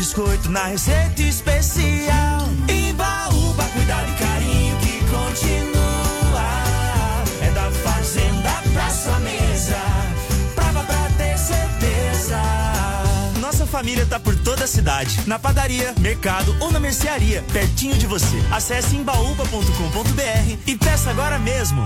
biscoito na receita especial. Embaúba, cuidado e carinho que continua. É da fazenda pra sua mesa, prova pra ter certeza. Nossa família tá por toda a cidade, na padaria, mercado ou na mercearia, pertinho de você. Acesse embaúba.com.br e peça agora mesmo.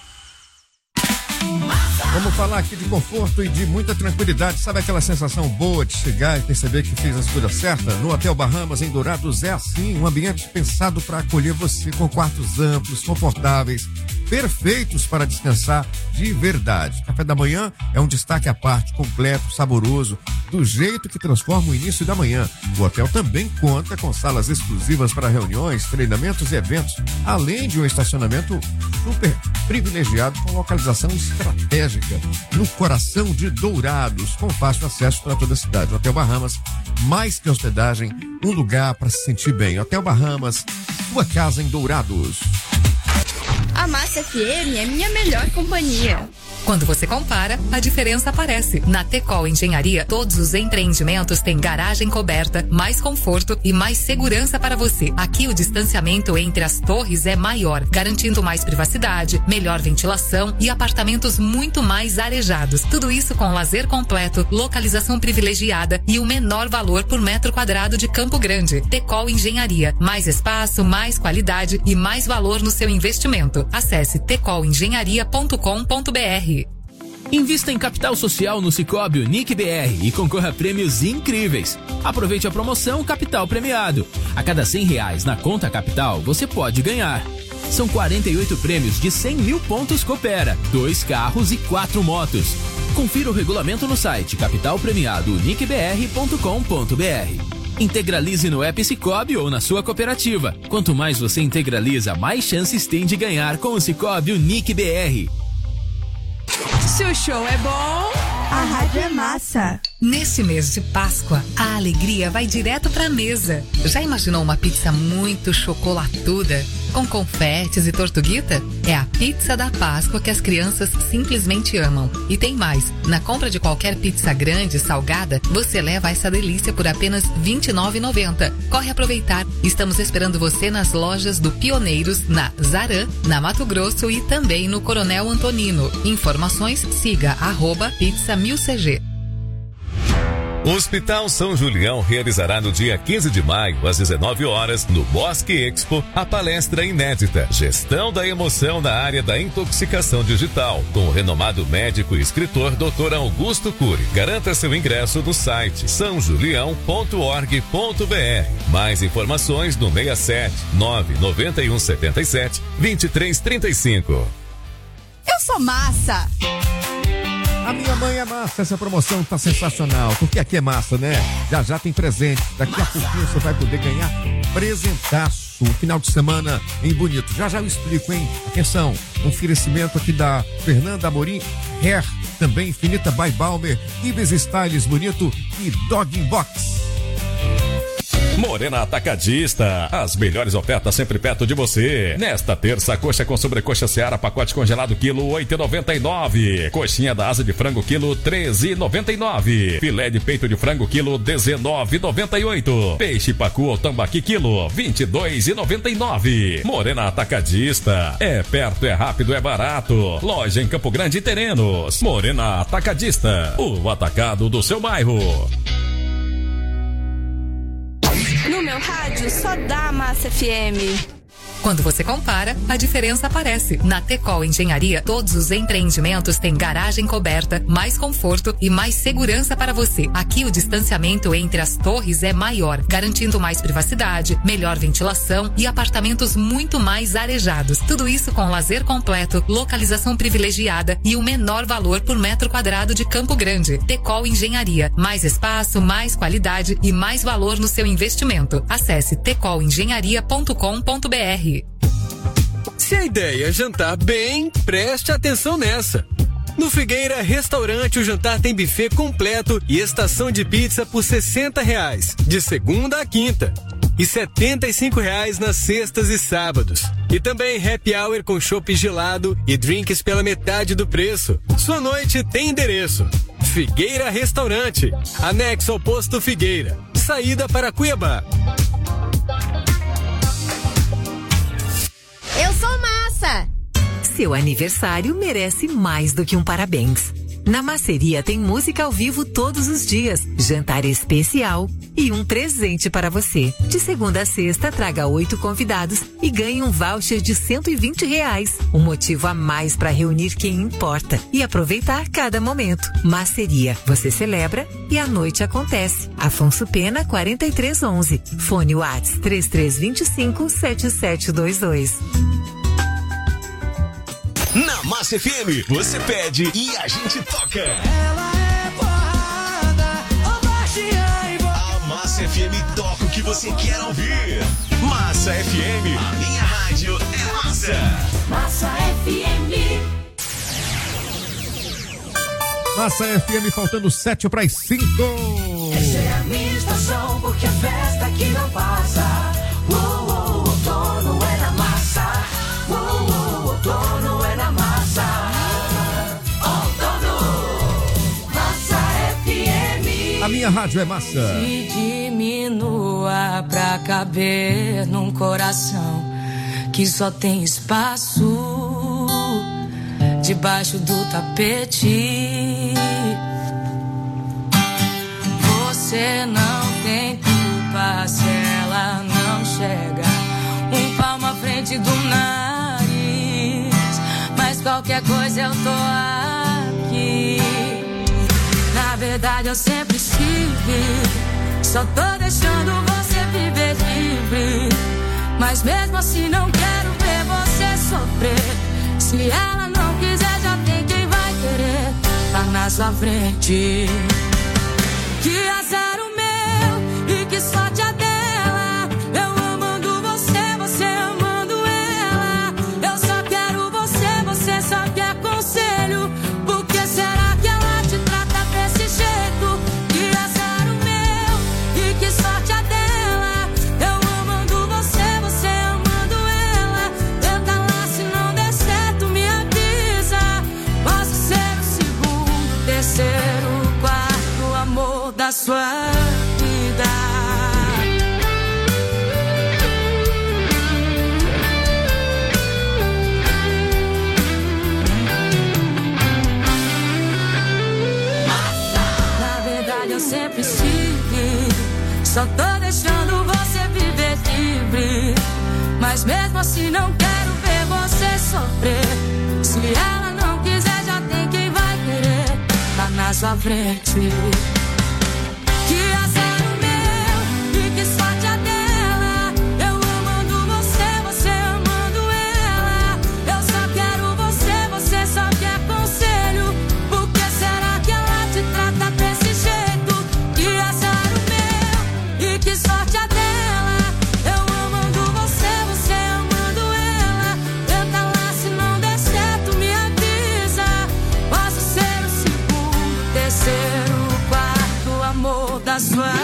Vamos falar aqui de conforto e de muita tranquilidade. Sabe aquela sensação boa de chegar e perceber que fez a escolha certa? No Hotel Bahamas, em Dourados, é assim, um ambiente pensado para acolher você, com quartos amplos, confortáveis, perfeitos para descansar de verdade. Café da manhã é um destaque à parte, completo, saboroso, do jeito que transforma o início da manhã. O hotel também conta com salas exclusivas para reuniões, treinamentos e eventos, além de um estacionamento super privilegiado com localização estratégica no coração de Dourados, com fácil acesso para toda a cidade. Hotel Bahamas, mais que hospedagem, um lugar para se sentir bem. Hotel Bahamas, sua casa em Dourados. A Massa FM é minha melhor companhia. Quando você compara, a diferença aparece. Na Tecol Engenharia, todos os empreendimentos têm garagem coberta, mais conforto e mais segurança para você. Aqui o distanciamento entre as torres é maior, garantindo mais privacidade, melhor ventilação e apartamentos muito mais arejados. Tudo isso com lazer completo, localização privilegiada e o menor valor por metro quadrado de Campo Grande. Tecol Engenharia, mais espaço, mais qualidade e mais valor no seu investimento. Acesse tecolengenharia.com.br. Invista em capital social no Sicoob Unique BR e concorra a prêmios incríveis. Aproveite a promoção Capital Premiado. A cada R$100 na conta Capital, você pode ganhar. São 48 prêmios de 100 mil pontos Coopera, 2 carros e 4 motos. Confira o regulamento no site capitalpremiadouniquebr.com.br. Integralize no app Sicoob ou na sua cooperativa. Quanto mais você integraliza, mais chances tem de ganhar com o Sicoob Unique BR. Se o show é bom, a rádio é massa. Neste mês de Páscoa, a alegria vai direto pra mesa. Já imaginou uma pizza muito chocolatuda, com confetes e tortuguita? É a pizza da Páscoa que as crianças simplesmente amam. E tem mais, na compra de qualquer pizza grande, salgada, você leva essa delícia por apenas R$ 29,90. Corre aproveitar. Estamos esperando você nas lojas do Pioneiros, na Zaran, na Mato Grosso e também no Coronel Antonino. Informações, siga @pizza1000cg. O Hospital São Julião realizará no dia 15 de maio, às 19 horas, no Bosque Expo, a palestra inédita Gestão da Emoção na área da intoxicação digital, com o renomado médico e escritor Dr. Augusto Cury. Garanta seu ingresso no site sãojulião.org.br. Mais informações no 67 991 77 2335. Eu sou massa. A minha mãe é massa, essa promoção tá sensacional, porque aqui é massa, né? Já já tem presente, daqui a pouquinho você vai poder ganhar presentaço, final de semana em Bonito. Já eu explico, hein? Atenção, um oferecimento aqui da Fernanda Amorim, Hair, também Infinita by Balmer, Ibis Styles Bonito e Dog Box. Morena Atacadista, as melhores ofertas sempre perto de você. Nesta terça, coxa com sobrecoxa Seara, pacote congelado quilo 8,99. Coxinha da asa de frango quilo 13,99. Filé de peito de frango quilo 19,98. Peixe pacu ou tambaqui quilo 22,99. Morena Atacadista, é perto, é rápido, é barato. Loja em Campo Grande e Terenos. Morena Atacadista, o atacado do seu bairro. No meu rádio só dá Massa FM. Quando você compara, a diferença aparece. Na Tecol Engenharia, todos os empreendimentos têm garagem coberta, mais conforto e mais segurança para você. Aqui o distanciamento entre as torres é maior, garantindo mais privacidade, melhor ventilação e apartamentos muito mais arejados. Tudo isso com lazer completo, localização privilegiada e o menor valor por metro quadrado de Campo Grande. Tecol Engenharia, mais espaço, mais qualidade e mais valor no seu investimento. Acesse tecolengenharia.com.br. Se a ideia é jantar bem, preste atenção nessa. No Figueira Restaurante, o jantar tem buffet completo e estação de pizza por R$60, de segunda a quinta. E R$75 nas sextas e sábados. E também happy hour com chopp gelado e drinks pela metade do preço. Sua noite tem endereço. Figueira Restaurante, anexo ao posto Figueira. saída para Cuiabá. Eu sou Massa. Seu aniversário merece mais do que um parabéns. Na Masseria tem música ao vivo todos os dias, jantar especial e um presente para você. De segunda a sexta, traga 8 convidados e ganhe um voucher de R$120. Um motivo a mais para reunir quem importa e aproveitar cada momento. Masseria, você celebra e a noite acontece. Afonso Pena, 4311. Fone Whats 3325-7722. Na Massa FM, você pede e a gente toca. Ela é porrada, ô baixinha e A Massa FM toca o que você quer ouvir. Massa FM, a minha rádio é Massa. Massa FM. Massa FM, faltando 7:05. Essa é a minha estação, porque a festa aqui não passa. Outono é na massa. Outono é na massa. Outono, Massa FM. A minha rádio é Massa. Se diminua pra caber num coração que só tem espaço debaixo do tapete. Você não tem culpa se ela não chega um palmo à frente do nariz. Mas qualquer coisa eu tô aqui. Na verdade eu sempre estive. Só tô deixando você viver livre. Mas mesmo assim não quero ver você sofrer. Se ela não quiser, já tem quem vai querer. Tá na sua frente. Que azar o meu e que sorte a dela. Eu amando você, você amando ela. Eu só quero você, você só quer conselho. Por que será que ela te trata desse jeito? Que azar o meu e que sorte a dela. Eu amando você, você amando ela. Tenta lá, se não der certo, me avisa. Posso ser o segundo, terceiro, quarto amor da sua vida. Na verdade eu sempre estive. Só tô deixando você viver livre. Mas mesmo assim não quero ver você sofrer. Se ela não quiser, já tem quem vai querer. Tá na sua frente. Que azar o meu e que sorte a dela. Eu amando você, você amando ela. Eu só quero você, você só quer conselho. Por que será que ela te trata desse jeito? Que azar o meu e que sorte a dela. Eu amando você, você amando ela. Tenta lá, se não der certo, me avisa. Posso ser o segundo, terceiro, quarto amor da sua vida.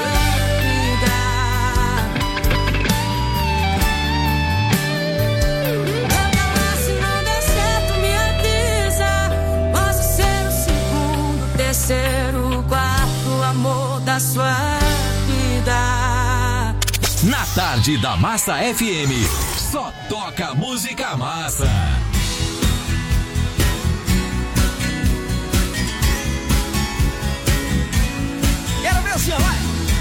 Tenta lá, se não der certo, me avisa. Posso ser o segundo, terceiro, quarto amor da sua vida. Na tarde da Massa FM, só toca música massa. Quero ver assim, ó, vai.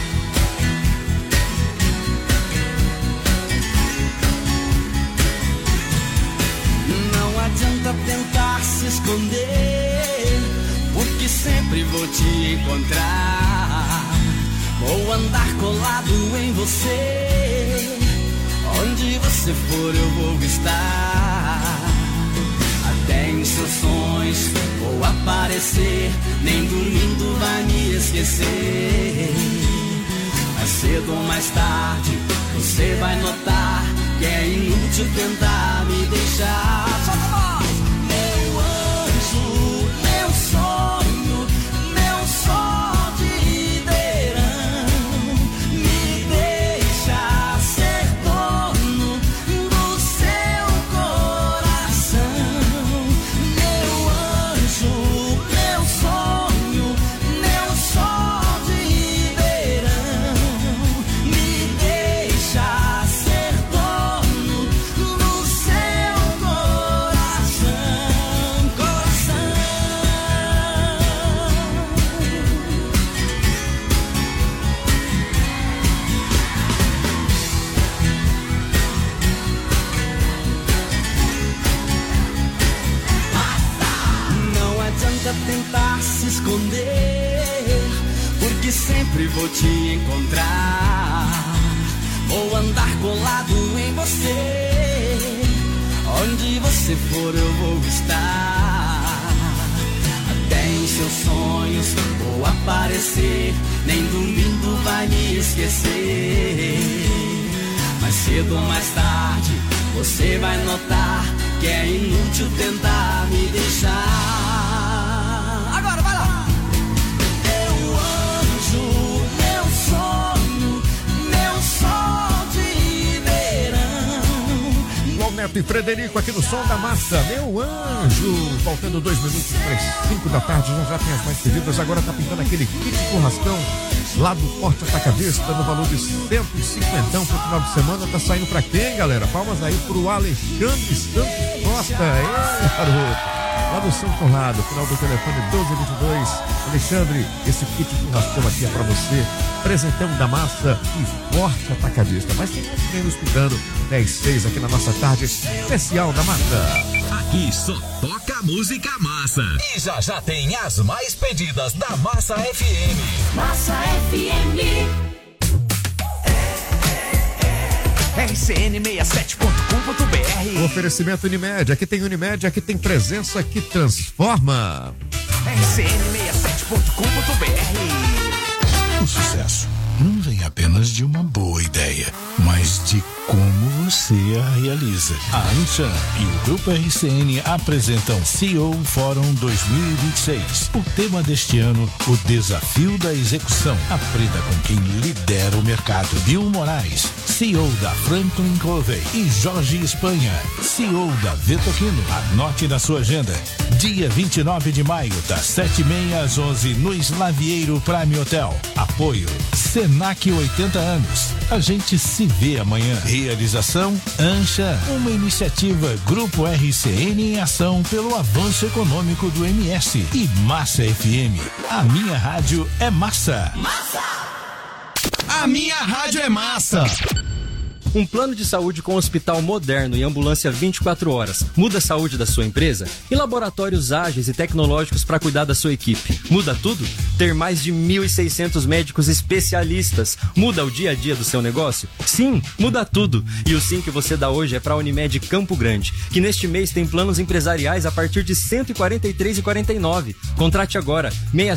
Não adianta tentar se esconder, porque sempre vou te encontrar. Vou andar colado em você. Onde você for eu vou estar. Até em seus sonhos vou aparecer. Nem dormindo vai me esquecer. Mais cedo ou mais tarde você vai notar que é inútil tentar me deixar. Solta a voz! Meu anjo, meu sonho, meu sol de verão, me deixa ser dono do seu coração. Meu anjo, meu sonho, meu sol de verão, esconder, porque sempre vou te encontrar. Vou andar colado em você, onde você for eu vou estar. Até em seus sonhos vou aparecer, nem dormindo vai me esquecer. Mais cedo ou mais tarde você vai notar que é inútil tentar me deixar. Agora vai lá! Meu anjo, meu sonho, meu sol de verão. João Neto e Frederico aqui no Som da Massa. Meu anjo! Faltando 2 minutos para as 5 da tarde, já tem as mais pedidas. Agora tá pintando aquele kit churrascão lá do Forte Atacadista, no valor de 150 pro final de semana. Tá saindo pra quem, galera? Palmas aí pro Alexandre Santos Costa. Garoto. Lá do São Conrado, final do telefone 1222. Alexandre, esse kit churrascão aqui é pra você. Presentão da Massa e Forte Atacadista. Mas tem mais alguém nos escutando 10-6 aqui na nossa tarde especial da Massa. Aqui só toca música massa. E já tem as mais pedidas da Massa FM. Massa FM. RCN67.com.br. Oferecimento Unimed. Aqui tem Unimed, aqui tem presença que transforma. RCN67.com.br. O sucesso não vem apenas de uma boa ideia, mas de como você a realiza. A Anshan e o Grupo RCN apresentam CEO Fórum 2026. O tema deste ano, o desafio da execução. Aprenda com quem lidera o mercado. Bill Moraes, CEO da Franklin Covey, e Jorge Espanha, CEO da Vetoquino. Anote na sua agenda. Dia 29 de maio, das 7h30 às 11 no Slavieiro Prime Hotel. Apoio Senac 80 anos. A gente se vê amanhã. Realização Anshan, uma iniciativa Grupo RCN em ação pelo avanço econômico do MS. E Massa FM. A minha rádio é massa. Massa! A minha rádio é massa. Um plano de saúde com hospital moderno e ambulância 24 horas. Muda a saúde da sua empresa? E laboratórios ágeis e tecnológicos para cuidar da sua equipe. Muda tudo? Ter mais de 1.600 médicos especialistas. Muda o dia a dia do seu negócio? Sim, muda tudo. E o sim que você dá hoje é para a Unimed Campo Grande, que neste mês tem planos empresariais a partir de R$ 143,49. Contrate agora,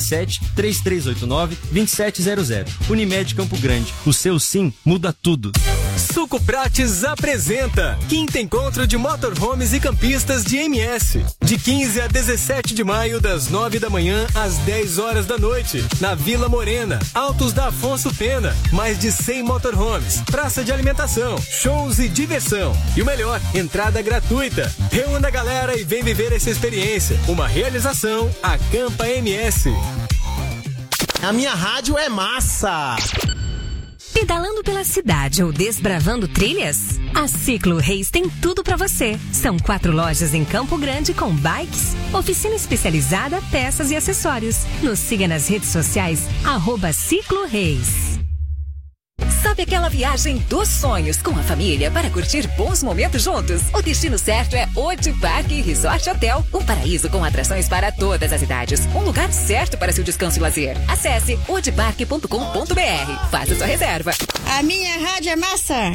67-3389-2700. Unimed Campo Grande. O seu sim muda tudo. Suco Prates apresenta Quinto Encontro de Motorhomes e Campistas de MS. De 15 a 17 de maio, das 9 da manhã às 10 horas da noite. Na Vila Morena, Altos da Afonso Pena. Mais de 100 motorhomes, praça de alimentação, shows e diversão. E o melhor, entrada gratuita. Reúna a galera e vem viver essa experiência. Uma realização, Acampa MS. A minha rádio é massa. Pedalando pela cidade ou desbravando trilhas? A Ciclo Reis tem tudo pra você. São 4 lojas em Campo Grande com bikes, oficina especializada, peças e acessórios. Nos siga nas redes sociais, @Ciclo Reis. Sabe aquela viagem dos sonhos com a família para curtir bons momentos juntos? O destino certo é Odi Parque Resort Hotel, um paraíso com atrações para todas as idades. Um lugar certo para seu descanso e lazer. Acesse odiparque.com.br. Faça sua reserva. A minha rádio é massa.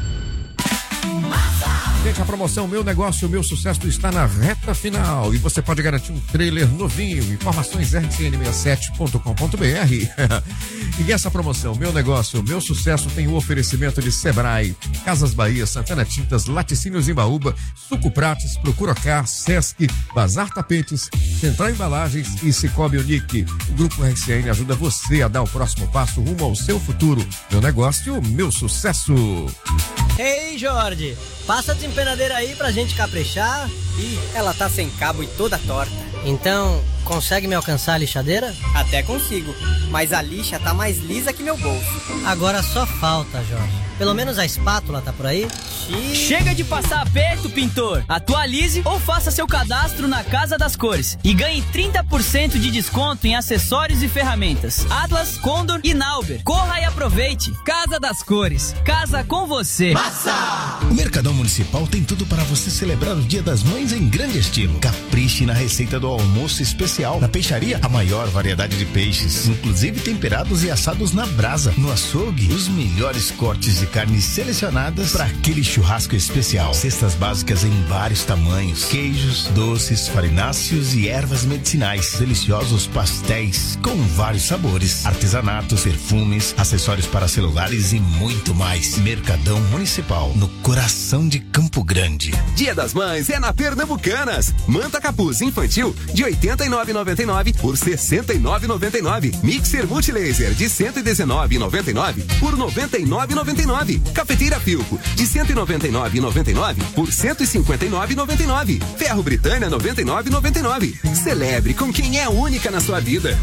Gente, a promoção Meu Negócio, Meu Sucesso está na reta final e você pode garantir um trailer novinho. Informações rcn67.com.br. E essa promoção Meu Negócio, Meu Sucesso tem o oferecimento de Sebrae, Casas Bahia, Santana Tintas, Laticínios Embaúba, Suco Prates, Procuracar, Sesc, Bazar Tapetes, Central Embalagens e Cicobi Unique. O Grupo RCN ajuda você a dar o próximo passo rumo ao seu futuro. Meu Negócio, Meu Sucesso. Ei, Jorge, passa a desempenadeira aí pra gente caprichar. Ih, ela tá sem cabo e toda torta. Então, consegue me alcançar a lixadeira? Até consigo, mas a lixa tá mais lisa que meu bolso. Agora só falta, Jorge. Pelo menos a espátula tá por aí? Chega de passar aperto, pintor! Atualize ou faça seu cadastro na Casa das Cores e ganhe 30% de desconto em acessórios e ferramentas. Atlas, Condor e Nauber. Corra e aproveite! Casa das Cores. Casa com você. Massa! O Mercadão Municipal tem tudo para você celebrar o Dia das Mães em grande estilo. Capriche na receita do almoço especial especial. Na peixaria, a maior variedade de peixes, inclusive temperados e assados na brasa. No açougue, os melhores cortes de carne selecionadas para aquele churrasco especial. Cestas básicas em vários tamanhos, queijos, doces, farináceos e ervas medicinais. Deliciosos pastéis com vários sabores, artesanatos, perfumes, acessórios para celulares e muito mais. Mercadão Municipal, no coração de Campo Grande. Dia das Mães é na Pernambucanas. Manta capuz infantil de R$ 89,99 por R$ 69,99. Mixer multilaser de R$ 119,99 por R$ 99,99. Cafeteira Filco de R$ 199,99 por R$ 159,99. Ferro Britânia 99,99. Celebre com quem é única na sua vida.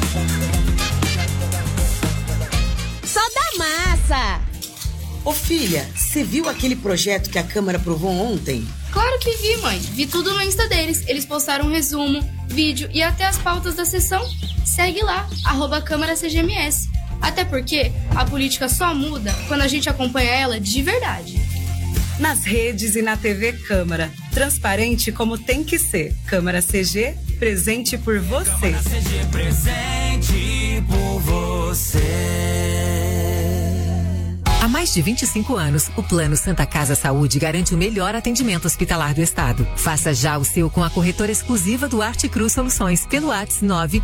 Só da massa! Ô filha, você viu aquele projeto que a Câmara aprovou ontem? Claro que vi, mãe. Vi tudo no Insta deles. Eles postaram um resumo, vídeo e até as pautas da sessão. Segue lá, @CâmaraCGMS. Até porque a política só muda quando a gente acompanha ela de verdade. Nas redes e na TV Câmara. Transparente como tem que ser. Câmara CG, presente por você. Câmara CG, presente por você. Há mais de 25 anos, o Plano Santa Casa Saúde garante o melhor atendimento hospitalar do estado. Faça já o seu com a corretora exclusiva do Arte Cruz Soluções pelo WhatsApp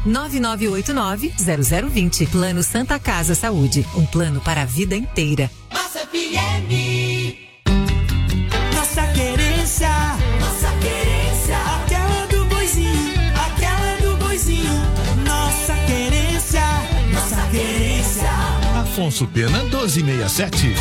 99989-0020. Plano Santa Casa Saúde, um plano para a vida inteira. Massa FM. Nossa querência, aquela do boizinho, nossa querência, Afonso Pena 1267.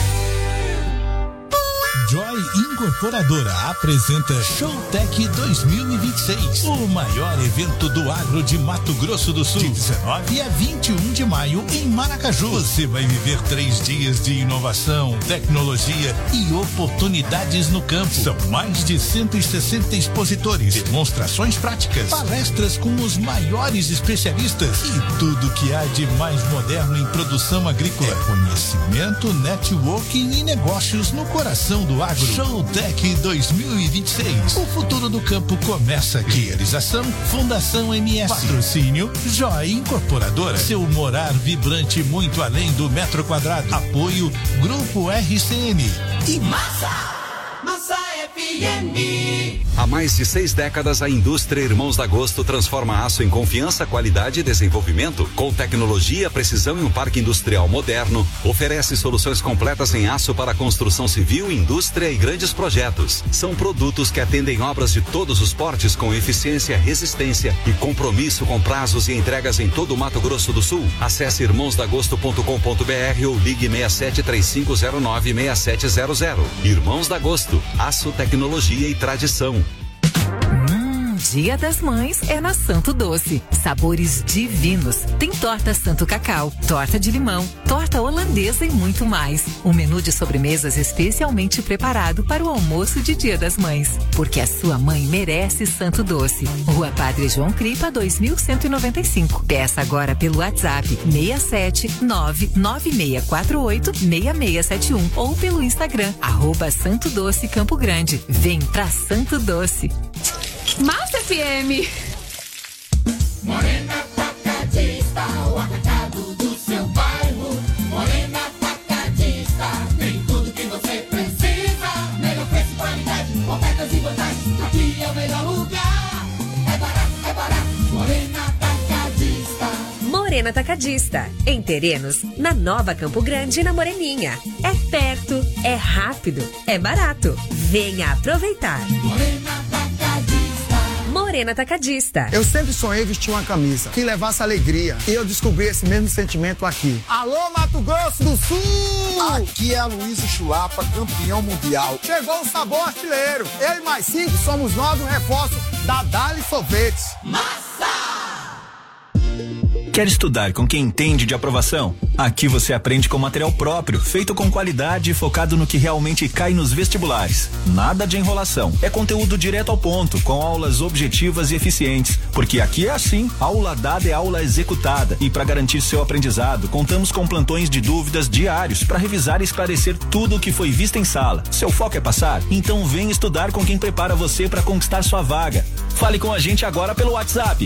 Joy Incorporadora apresenta Showtech 2026, o maior evento do agro de Mato Grosso do Sul, de 19 a 21 de maio em Maracaju. Você vai viver 3 dias de inovação, tecnologia e oportunidades no campo. São mais de 160 expositores, demonstrações práticas, palestras com os maiores especialistas e tudo que há de mais moderno em produção agrícola. Conhecimento, networking e negócios no coração do agro. Showtech 2026. O futuro do campo começa aqui. Realização Fundação MS. Patrocínio Joy Incorporadora. Seu morar vibrante muito além do metro quadrado. Apoio Grupo RCN. E Massa FM. Há mais de 6 décadas, a indústria Irmãos da Agosto transforma aço em confiança, qualidade e desenvolvimento. Com tecnologia, precisão e um parque industrial moderno, oferece soluções completas em aço para construção civil, indústria e grandes projetos. São produtos que atendem obras de todos os portes com eficiência, resistência e compromisso com prazos e entregas em todo o Mato Grosso do Sul. Acesse irmãosdagosto.com.br ou ligue 6735096700. Irmãos da Agosto, aço, tecnologia e tradição. Dia das Mães é na Santo Doce. Sabores divinos. Tem torta Santo Cacau, torta de limão, torta holandesa e muito mais. Um menu de sobremesas especialmente preparado para o almoço de Dia das Mães. Porque a sua mãe merece Santo Doce. Rua Padre João Cripa, 2195. Peça agora pelo WhatsApp 67996486671 ou pelo Instagram @Santo Doce Campo Grande. Vem pra Santo Doce. Massa FM. Morena Atacadista, o atacado do seu bairro. Morena Atacadista, tem tudo que você precisa. Melhor preço e qualidade, ofertas e vantagens. Aqui é o melhor lugar. É barato, Morena Atacadista. Morena Atacadista, em Terenos, na Nova Campo Grande e na Moreninha. É perto, é rápido, é barato. Venha aproveitar. Morena Atacadista. Morena Atacadista. Eu sempre sonhei vestir uma camisa que levasse alegria. E eu descobri esse mesmo sentimento aqui. Alô, Mato Grosso do Sul! Aqui é a Luísa Chulapa, campeão mundial. Chegou o sabor artilheiro. Eu e mais 5 somos novos reforços da Dali Sorvetes. Massa! Quer estudar com quem entende de aprovação? Aqui você aprende com material próprio, feito com qualidade e focado no que realmente cai nos vestibulares. Nada de enrolação. É conteúdo direto ao ponto, com aulas objetivas e eficientes. Porque aqui é assim, aula dada é aula executada. E para garantir seu aprendizado, contamos com plantões de dúvidas diários para revisar e esclarecer tudo o que foi visto em sala. Seu foco é passar? Então vem estudar com quem prepara você para conquistar sua vaga. Fale com a gente agora pelo WhatsApp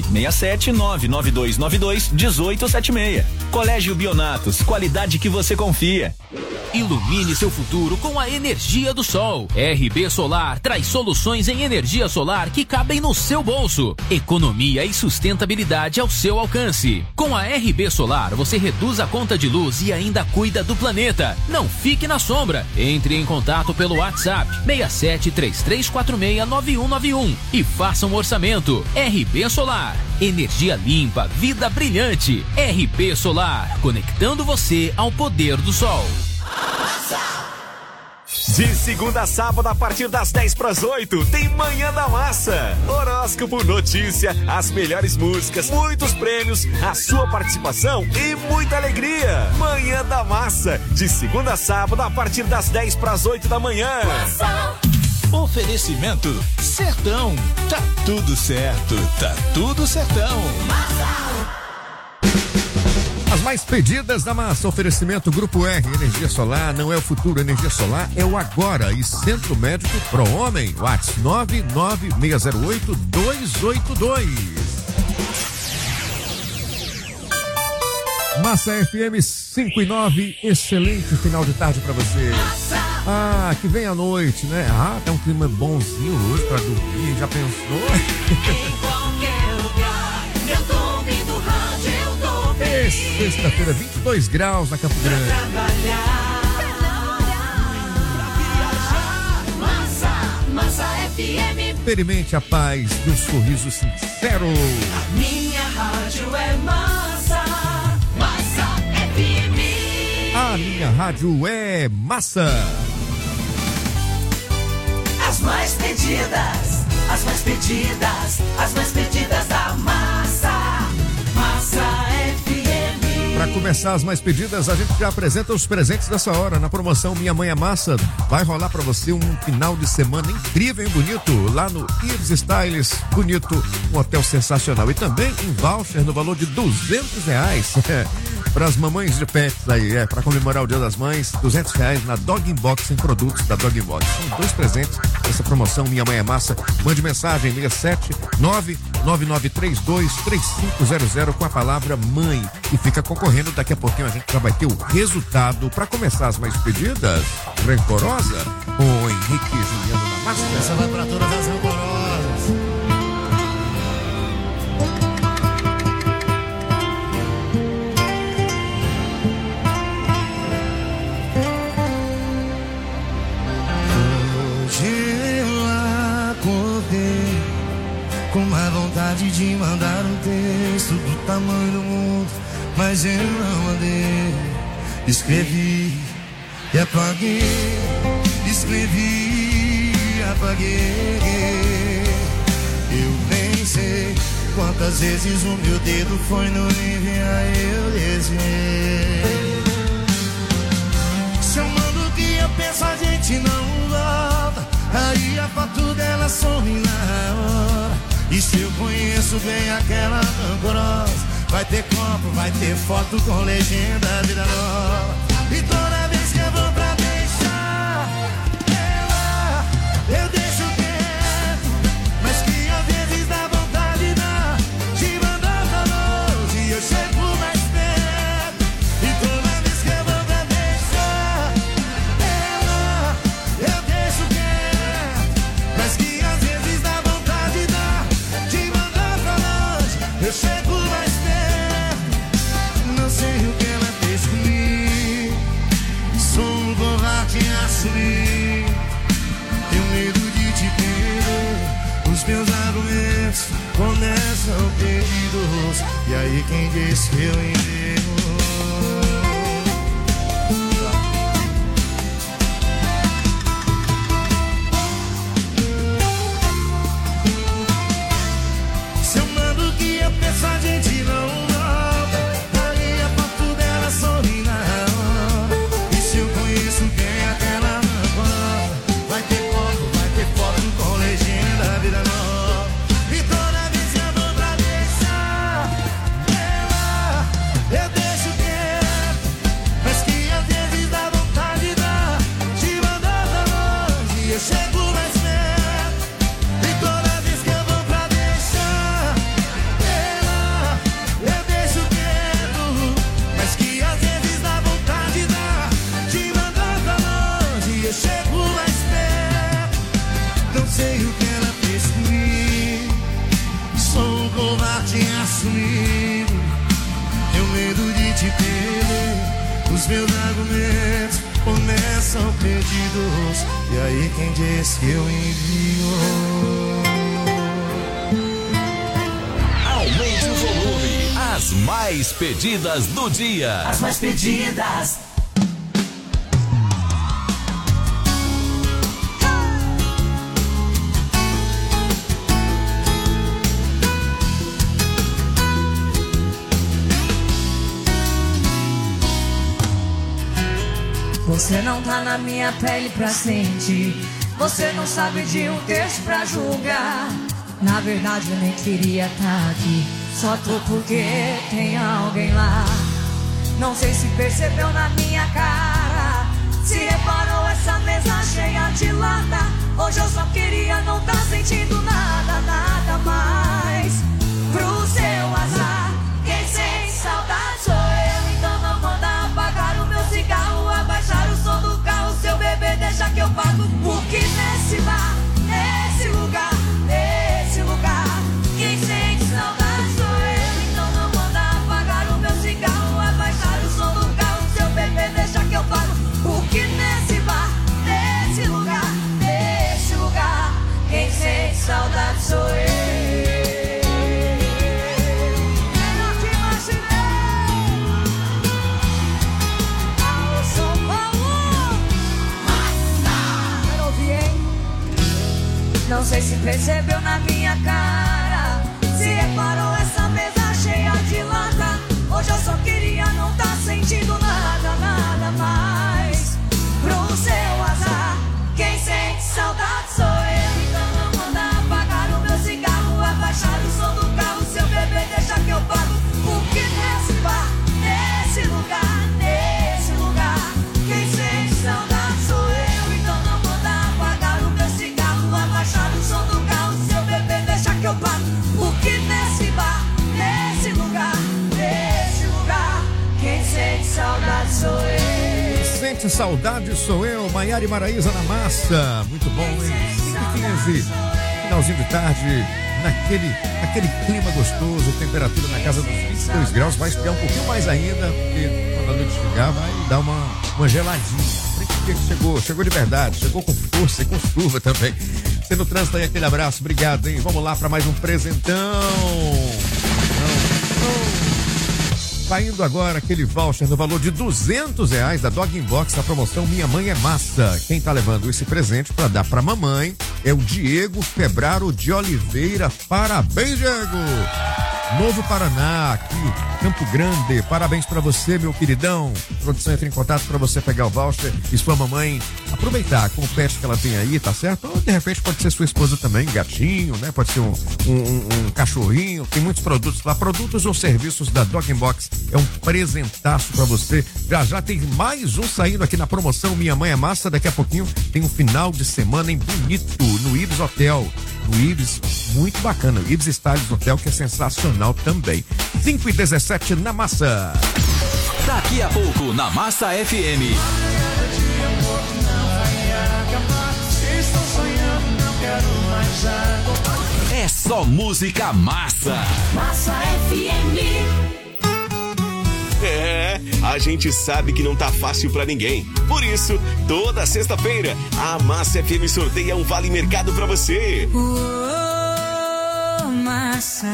67992921876. Colégio Bionatos, qualidade que você confia. Ilumine seu futuro com a energia do sol. RB Solar traz soluções em energia solar que cabem no seu bolso. Economia e sustentabilidade ao seu alcance. Com a RB Solar, você reduz a conta de luz e ainda cuida do planeta. Não fique na sombra. Entre em contato pelo WhatsApp 6733469191 e faça um orçamento. RB Solar. Energia limpa, vida brilhante. RB Solar, conectando você ao poder do sol. De segunda a sábado, a partir das 7:50, tem Manhã da Massa. Horóscopo, notícia, as melhores músicas, muitos prêmios, a sua participação e muita alegria. Manhã da Massa, de segunda a sábado, a partir das 7:50 da manhã. Oferecimento Sertão. Tá tudo certo, tá tudo sertão. As mais pedidas da massa, oferecimento Grupo R, energia solar não é o futuro, energia solar é o agora. E Centro Médico Pro Homem, WhatsApp 99608-282. Massa FM 5:09, excelente final de tarde pra você. Ah, que vem a noite, né? Ah, tá um clima bonzinho hoje pra dormir, já pensou? Em qualquer lugar, eu tô ouvindo rádio, eu tô bem. Sexta-feira, 22 graus na Campo Grande. Massa FM. Experimente a paz de um sorriso sincero. A minha rádio é Massa. Massa FM. A minha rádio é Massa. As mais pedidas, as mais pedidas, as mais pedidas da Massa. Massa FM. Para começar as mais pedidas, a gente já apresenta os presentes dessa hora. Na promoção Minha Mãe é Massa, vai rolar para você um final de semana incrível e bonito lá no Ives Styles, bonito, um hotel sensacional. E também um voucher no valor de R$200 para as mamães de pets aí, para comemorar o Dia das Mães, R$200 na Dog Box, em produtos da Dog Box. São 2 presentes dessa promoção Minha Mãe é Massa. Mande mensagem 67999323500 com a palavra mãe e fica concorrendo. Daqui a pouquinho a gente já vai ter o resultado. Para começar as mais pedidas, Rancorosa com Henrique e Juliano na Massa. Essa vai para todas as rancorosas. Com uma vontade de mandar um texto do tamanho do mundo, mas eu não mandei. Escrevi e apaguei, escrevi e apaguei. Eu nem sei quantas vezes o meu dedo foi no enviar, eu desenhei. Se eu mando o que eu penso, a gente não volta. Aí a foto dela some na hora. E se eu conheço bem aquela rancorosa, vai ter copo, vai ter foto com legenda, vida nova. E toda vez que eu vou pra deixar ela, eu deixo quieto, mas que às vezes dá vontade de mandar pra longe e eu chego mais perto. E toda vez que eu vou pra deixar ela, eu deixo quieto, mas que às vezes dá vontade de mandar pra longe, eu chego mais perto. Não sei o que ela fez comigo, sou um covarde em assumir. Tenho medo de te perder, os meus argumentos começam perdidos. E aí quem disse que eu enterro? Se eu mando o que eu penso, a gente não volta. Aí a foto dela some na hora. E se eu conheço bem aquela rancorosa, vai ter foto com legenda, vida nova. E toda vez que eu vou pra deixar ela, aí quem disse que eu envio. Aumente o volume. As mais pedidas do dia. As mais pedidas. Você não tá na minha pele pra sentir. Você não sabe de um texto pra julgar. Na verdade eu nem queria tá aqui. Só tô porque tem alguém lá. Não sei se percebeu na minha cara. Se reparou essa mesa cheia de lata. Hoje eu só queria não tá sentindo nada, nada mais. Pro seu azar, quem sente saudade sou eu. Então não manda apagar o meu cigarro, abaixar o som do carro. Seu bebê deixa que eu pago. Porque nesse bar, nesse lugar, quem sente saudade sou eu. Então não manda apagar o meu cigarro, abaixar o som do carro. Seu bebê deixa que eu pago. Porque nesse bar, nesse lugar, quem sente saudade sou eu. Não sei se percebeu na minha cara. Se reparou essa mesa cheia de lata. Hoje eu só queria não tá sentindo nada, nada mais. Pro seu azar, quem sente saudade sou eu. Então não manda apagar o meu cigarro, abaixar o som do carro. Seu bebê deixa que eu pago. Porque nesse bar, nesse lugar, quem sente saudade sou eu. Então não manda apagar o meu cigarro, abaixar o som do carro. Seu bebê deixa que eu pago. Porque nesse bar, nesse lugar, quem sente saudade sou eu. Sente saudade sou eu, Maiara e Maraísa na massa. Muito bom, hein? 5h15, finalzinho de tarde, naquele clima gostoso, temperatura na casa dos 22 graus. Vai esfriar um pouquinho mais ainda, porque quando a noite chegar vai dar uma geladinha. Chegou de verdade, chegou com força e com chuva também. Você no trânsito aí, aquele abraço, obrigado, hein? Vamos lá para mais um presentão. Tá indo agora aquele voucher no valor de R$200 da Dog Box na promoção Minha Mãe é Massa. Quem tá levando esse presente para dar pra mamãe é o Diego Febraro de Oliveira. Parabéns, Diego! Novo Paraná, aqui, Campo Grande. Parabéns pra você, meu queridão. A produção entra em contato pra você pegar o voucher e sua mamãe aproveitar com o pet que ela tem aí, tá certo? Ou de repente pode ser sua esposa também, gatinho, né? Pode ser um cachorrinho. Tem muitos produtos lá, produtos ou serviços da Dog Box. É um presentaço pra você. Já tem mais um saindo aqui na promoção Minha Mãe é Massa. Daqui a pouquinho tem um final de semana em Bonito, no Ibis Hotel. No Ibis, muito bacana. O Ibis Styles Hotel, que é sensacional também. 5h17 na Massa. Daqui a pouco, na Massa FM. É só música massa. Massa FM. É, a gente sabe que não tá fácil pra ninguém. Por isso, toda sexta-feira, a Massa FM sorteia um vale mercado pra você. Oh, Massa,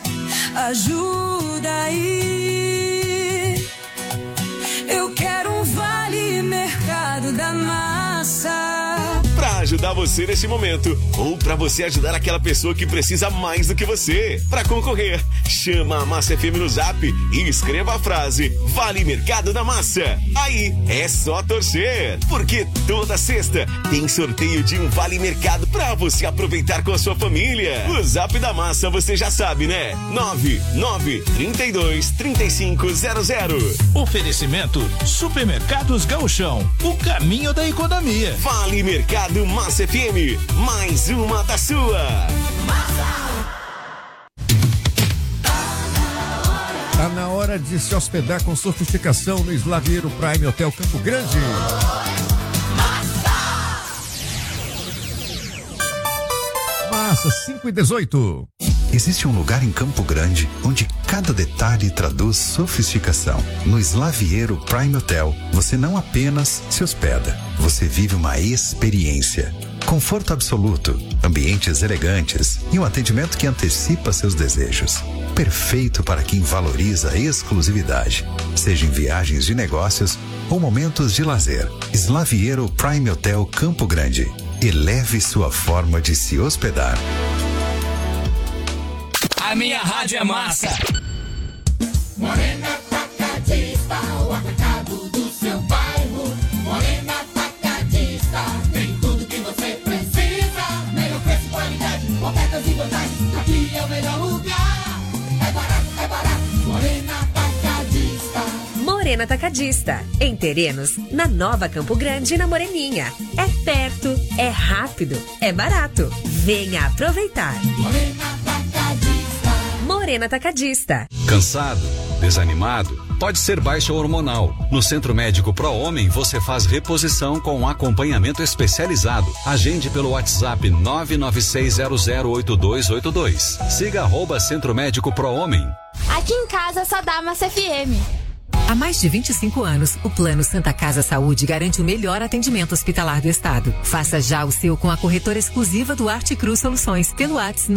ajuda aí. Eu quero um vale mercado da Massa. Pra ajudar você nesse momento, ou pra você ajudar aquela pessoa que precisa mais do que você. Pra concorrer, chama a Massa FM no Zap e escreva a frase Vale Mercado da Massa. Aí é só torcer, porque toda sexta tem sorteio de um Vale Mercado pra você aproveitar com a sua família. O Zap da Massa você já sabe, né? 99323500. Oferecimento Supermercados Gauchão, o caminho da economia. Vale Mercado Massa FM, mais uma da sua. Tá na hora de se hospedar com sofisticação no Slaveiro Prime Hotel Campo Grande. Massa, 5h18. Existe um lugar em Campo Grande onde cada detalhe traduz sofisticação. No Slaviero Prime Hotel, você não apenas se hospeda, você vive uma experiência. Conforto absoluto, ambientes elegantes e um atendimento que antecipa seus desejos. Perfeito para quem valoriza a exclusividade, seja em viagens de negócios ou momentos de lazer. Slaviero Prime Hotel Campo Grande. Eleve sua forma de se hospedar. A minha rádio é massa. Morena Atacadista, o atacado do seu bairro. Morena Atacadista, tem tudo que você precisa. Melhor preço, qualidade, ofertas e vantagens. Aqui é o melhor lugar. É barato, Morena Atacadista. Morena Atacadista, em Terenos, na Nova Campo Grande e na Moreninha. É perto, é rápido, é barato. Venha aproveitar. Morena Atacadista. Morena Atacadista. Cansado? Desanimado? Pode ser baixa hormonal. No Centro Médico Pro Homem você faz reposição com acompanhamento especializado. Agende pelo WhatsApp 996008282. Siga @Centro Médico Pro Homem. Aqui em casa só dá Massa FM. Há mais de 25 anos, o Plano Santa Casa Saúde garante o melhor atendimento hospitalar do estado. Faça já o seu com a corretora exclusiva do Arte Cruz Soluções pelo WhatsApp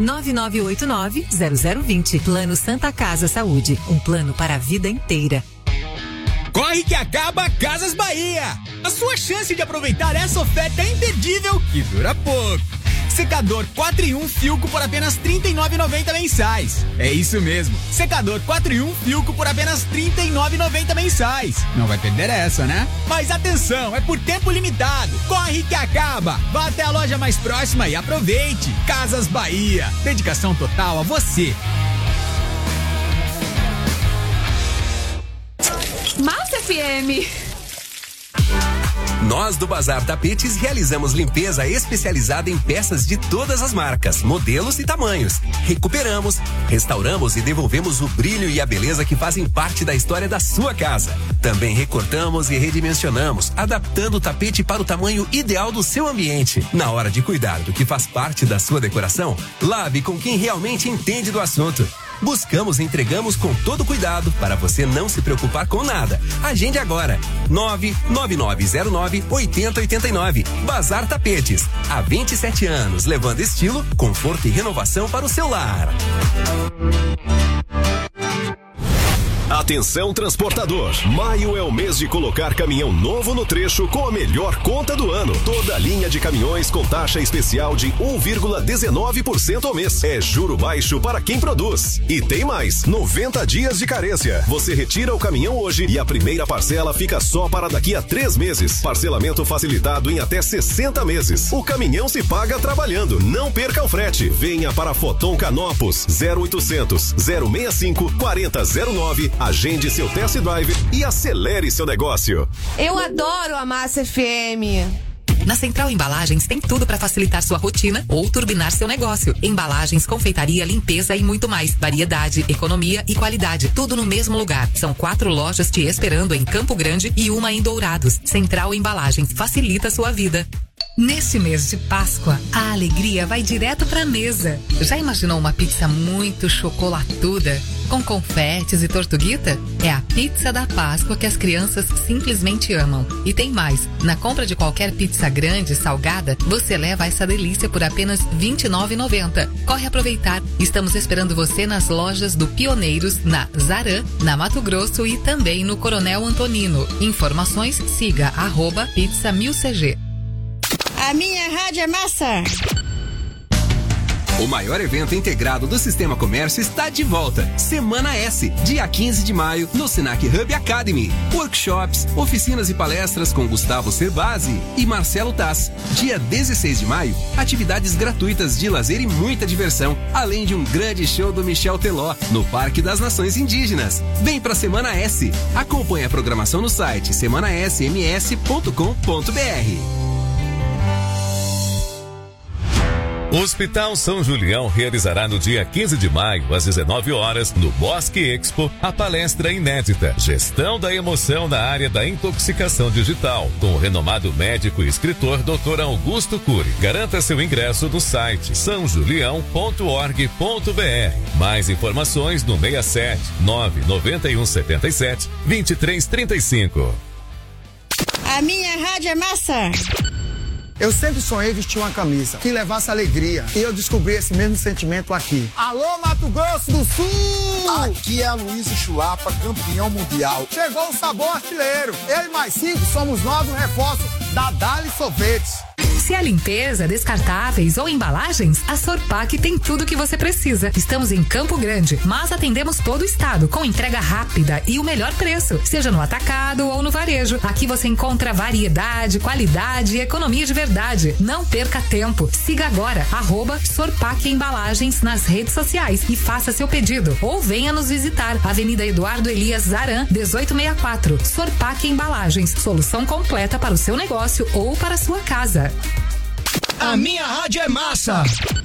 99989-0020. Plano Santa Casa Saúde, um plano para a vida inteira. Corre que acaba Casas Bahia! A sua chance de aproveitar essa oferta imperdível que dura pouco. Secador 4 em 1 Filco por apenas R$ 39,90 mensais. É isso mesmo, secador 4 em 1 Filco por apenas R$ 39,90 mensais. Não vai perder essa, né? Mas atenção, é por tempo limitado. Corre que acaba. Vá até a loja mais próxima e aproveite. Casas Bahia, dedicação total a você. Massa FM. Nós do Bazar Tapetes realizamos limpeza especializada em peças de todas as marcas, modelos e tamanhos. Recuperamos, restauramos e devolvemos o brilho e a beleza que fazem parte da história da sua casa. Também recortamos e redimensionamos, adaptando o tapete para o tamanho ideal do seu ambiente. Na hora de cuidar do que faz parte da sua decoração, lave com quem realmente entende do assunto. Buscamos e entregamos com todo cuidado para você não se preocupar com nada. Agende agora. 99909-8089. Bazar Tapetes. Há 27 anos, levando estilo, conforto e renovação para o seu lar. Atenção transportador, maio é o mês de colocar caminhão novo no trecho com a melhor conta do ano. Toda a linha de caminhões com taxa especial de 1,19% ao mês. É juro baixo para quem produz. E tem mais, 90 dias de carência. Você retira o caminhão hoje e a primeira parcela fica só para daqui a 3 meses. Parcelamento facilitado em até 60 meses. O caminhão se paga trabalhando. Não perca o frete. Venha para Foton Canopus 0800 065 4009. Agende seu test drive e acelere seu negócio. Eu adoro a Massa FM. Na Central Embalagens tem tudo para facilitar sua rotina ou turbinar seu negócio. Embalagens, confeitaria, limpeza e muito mais. Variedade, economia e qualidade. Tudo no mesmo lugar. São 4 lojas te esperando em Campo Grande e uma em Dourados. Central Embalagens facilita sua vida. Neste mês de Páscoa, a alegria vai direto pra mesa. Já imaginou uma pizza muito chocolatuda? Com confetes e tortuguita? É a pizza da Páscoa que as crianças simplesmente amam. E tem mais, na compra de qualquer pizza grande, salgada, você leva essa delícia por apenas R$ 29,90. Corre aproveitar. Estamos esperando você nas lojas do Pioneiros, na Zaran, na Mato Grosso e também no Coronel Antonino. Informações, siga @pizza1000cg. A minha rádio é massa. O maior evento integrado do Sistema Comércio está de volta. Semana S, dia 15 de maio, no Senac Hub Academy. Workshops, oficinas e palestras com Gustavo Cerbasi e Marcelo Tass. Dia 16 de maio, atividades gratuitas de lazer e muita diversão, além de um grande show do Michel Teló, no Parque das Nações Indígenas. Vem pra Semana S. Acompanhe a programação no site semanasms.com.br. O Hospital São Julião realizará no dia 15 de maio, às 19 horas, no Bosque Expo, a palestra inédita Gestão da Emoção na área da intoxicação digital, com o renomado médico e escritor Dr. Augusto Cury. Garanta seu ingresso no site sãojulião.org.br. Mais informações no 67 991 77 2335. A minha rádio é massa. Eu sempre sonhei vestir uma camisa que levasse alegria. E eu descobri esse mesmo sentimento aqui. Alô, Mato Grosso do Sul! Aqui é a Luísa Chulapa, campeão mundial. Chegou o sabor artilheiro. Eu e mais 5 somos novos reforços da Dali Sorvetes. Se é limpeza, descartáveis ou embalagens, a Sorpac tem tudo o que você precisa. Estamos em Campo Grande, mas atendemos todo o estado com entrega rápida e o melhor preço, seja no atacado ou no varejo. Aqui você encontra variedade, qualidade e economia de verdade. Não perca tempo. Siga agora @Sorpac Embalagens nas redes sociais e faça seu pedido. Ou venha nos visitar. Avenida Eduardo Elias Zaran, 1864. Sorpac Embalagens, solução completa para o seu negócio ou para a sua casa. A minha rádio é massa.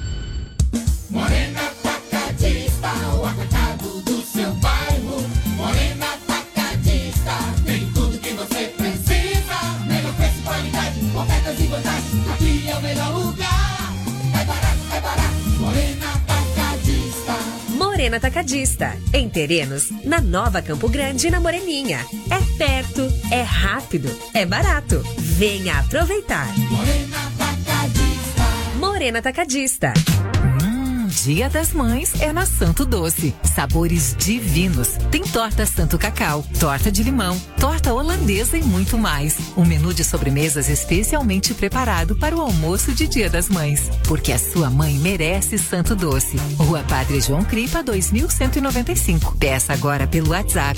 Morena Atacadista, o atacado do seu bairro. Morena Atacadista, tem tudo que você precisa. Melhor preço, qualidade, ofertas e vantagens. Aqui é o melhor lugar. É barato, é barato. Morena Atacadista. Morena Atacadista, em Terenos, na Nova Campo Grande e na Moreninha. É perto, é rápido, é barato. Venha aproveitar. Morena Atacadista. Morena Atacadista. Dia das Mães é na Santo Doce. Sabores divinos. Tem torta Santo Cacau, torta de limão, torta holandesa e muito mais. Um menu de sobremesas especialmente preparado para o almoço de Dia das Mães. Porque a sua mãe merece Santo Doce. Rua Padre João Cripa, 2195. Peça agora pelo WhatsApp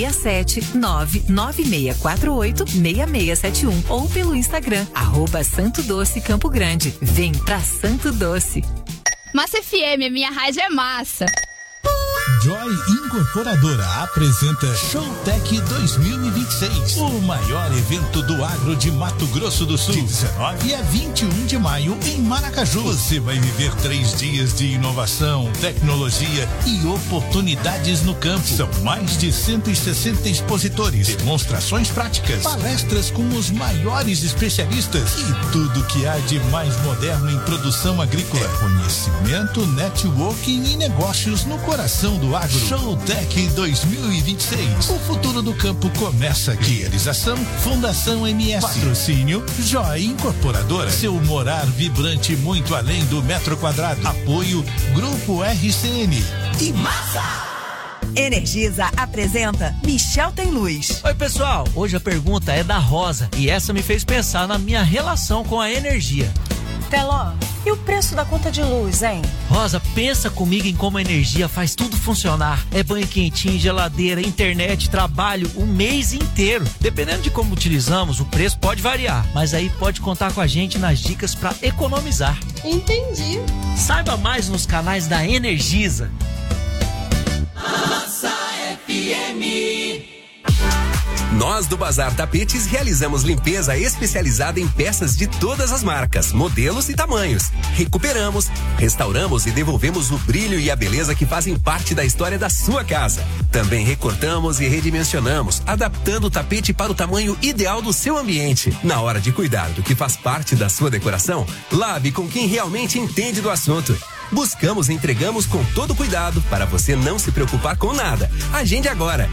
67996486671 ou pelo Instagram @Santo Doce Campo Grande. Vem pra Santo Doce. Massa FM, minha rádio é massa. Joy Incorporadora apresenta Showtech 2026, o maior evento do agro de Mato Grosso do Sul, de 19 a 21 de maio em Maracaju. Você vai viver 3 dias de inovação, tecnologia e oportunidades no campo. São mais de 160 expositores, demonstrações práticas, palestras com os maiores especialistas e tudo que há de mais moderno em produção agrícola. Conhecimento, networking e negócios no coração do agro. Showtech 2026. O futuro do campo começa aqui. Realização Fundação MS. Patrocínio Joy Incorporadora. Seu morar vibrante muito além do metro quadrado. Apoio Grupo RCN. E massa! Energisa apresenta Michel Tem Luz. Oi pessoal, hoje a pergunta é da Rosa e essa me fez pensar na minha relação com a energia. Teló, e o preço da conta de luz, hein? Rosa, pensa comigo em como a energia faz tudo funcionar. É banho quentinho, geladeira, internet, trabalho, o mês inteiro. Dependendo de como utilizamos, o preço pode variar, mas aí pode contar com a gente nas dicas para economizar. Entendi. Saiba mais nos canais da Energisa. Massa FM. Nós do Bazar Tapetes realizamos limpeza especializada em peças de todas as marcas, modelos e tamanhos. Recuperamos, restauramos e devolvemos o brilho e a beleza que fazem parte da história da sua casa. Também recortamos e redimensionamos, adaptando o tapete para o tamanho ideal do seu ambiente. Na hora de cuidar do que faz parte da sua decoração, lave com quem realmente entende do assunto. Buscamos e entregamos com todo cuidado para você não se preocupar com nada. Agende agora.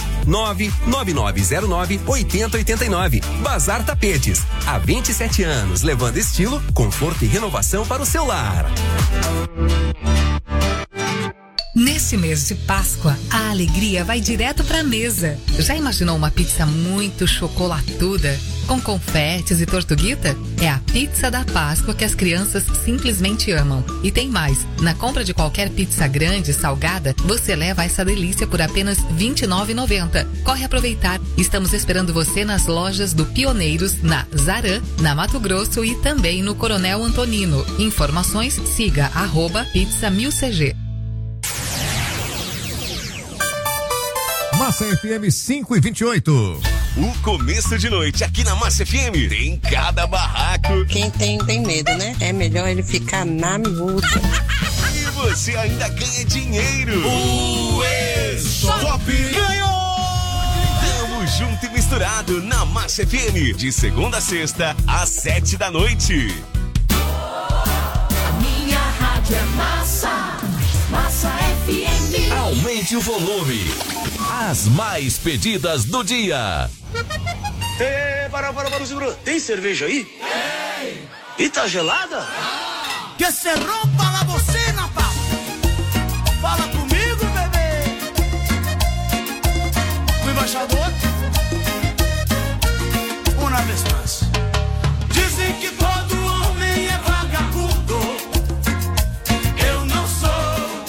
99909-8089. Bazar Tapetes. Há 27 anos, levando estilo, conforto e renovação para o seu lar. Neste mês de Páscoa, a alegria vai direto pra mesa. Já imaginou uma pizza muito chocolatuda, com confetes e tortuguita? É a pizza da Páscoa que as crianças simplesmente amam. E tem mais, na compra de qualquer pizza grande e salgada, você leva essa delícia por apenas R$ 29,90. Corre aproveitar, estamos esperando você nas lojas do Pioneiros, na Zaran, na Mato Grosso e também no Coronel Antonino. Informações, siga @pizza1000cg. Massa FM 5 e 28. O começo de noite aqui na Massa FM tem cada barraco. Quem tem medo, né? É melhor ele ficar na miúda. E você ainda ganha dinheiro. O Shop ganhou! Tamo junto e misturado na Massa FM, de segunda a sexta, às 7 da noite. A minha rádio é Massa. Massa FM. Aumente o volume. As mais pedidas do dia. Para, segura. Tem cerveja aí? Tem. E tá gelada? Que se rompa la bocina, pá. Fala comigo, bebê. O embaixador. Uma vez mais. Dizem que todo homem é vagabundo. Eu não sou.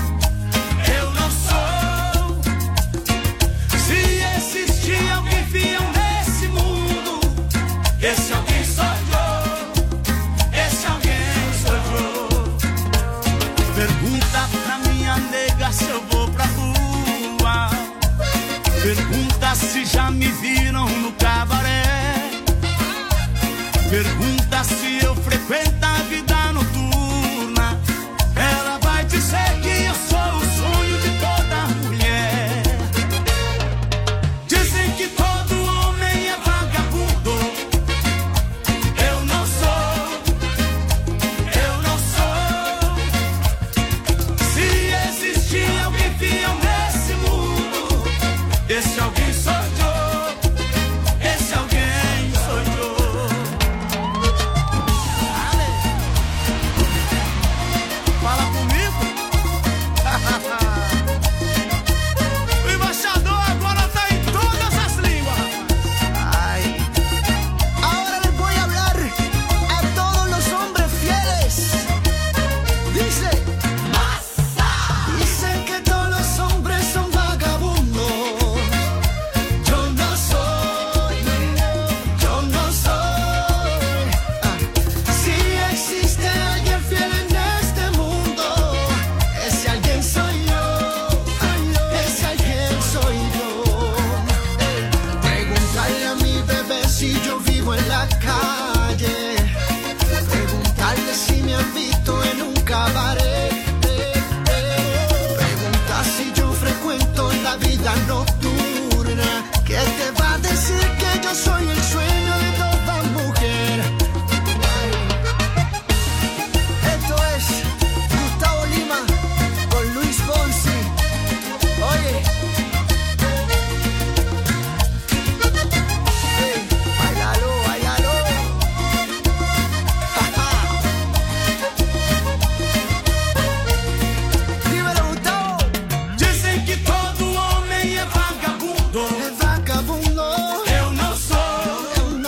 Se existir alguém fiel nesse mundo, esse alguém sou eu. Esse alguém sou eu. Pergunta pra minha nega se eu vou pra rua. Pergunta se já me viram no cabaré. Pergunta se eu frequento a vida noturna. Ela vai dizer que eu sou o sonho de toda mulher. Dizem que todo homem é vagabundo. Eu não sou. Se existir alguém fiel nesse mundo, esse alguém sou eu. Esse alguém sou eu. Fala comigo. O embaixador agora tá em todas as línguas. Ay. Ahora les voy a hablar a todos los hombres fieles. Dice Massa. Dicen que todos los hombres son vagabundos. Yo no soy. Si existe alguien fiel en este mundo, ese alguien soy yo. Ese alguien soy yo. Preguntarle a mi bebé si yo vivo en la calle. Preguntarle si me han visto en un cabaret. Preguntar si yo frecuento la vida nocturna. ¿Qué te va a decir que yo soy el sueño de toda mujer? Esto es Gustavo Lima con Luis Fonsi. Oye. Hey, bailalo, bailalo. Dímelo, Gustavo. Dicen que todo homem é vagabundo. É vagabundo. Eu não sou.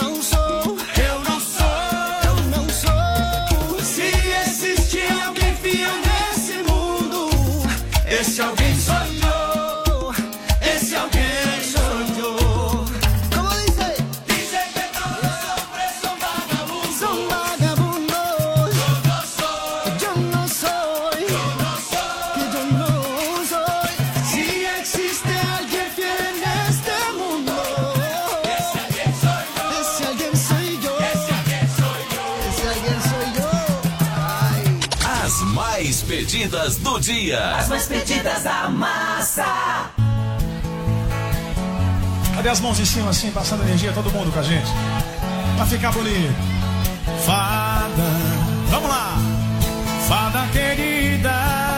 Se existir alguém fiel nesse mundo, esse alguém sou eu. Esse alguém sou eu. Como dice? Dicen que todos los hombres son vagabundos. Son vagabundos. Yo no soy. Que yo no soy. Si existe alguien fiel en este mundo, ese alguien soy yo. Ese alguien soy yo. Ese alguien soy yo. Ay. As mais pedidas do dia. As mais pedidas da Massa. Cadê as mãos em cima assim, passando energia, todo mundo com a gente? Pra ficar bonito. Fada, vamos lá. Fada querida,